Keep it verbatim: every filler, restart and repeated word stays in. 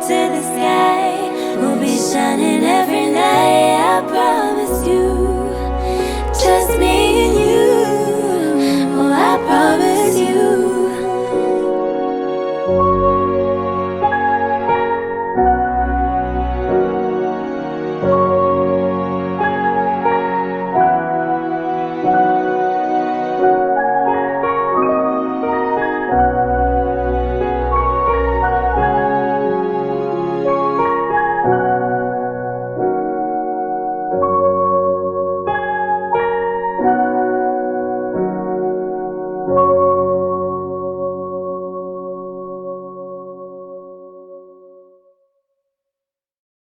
to the sky. We'll be shining every night, I promise you. Just me and you. Oh, I promise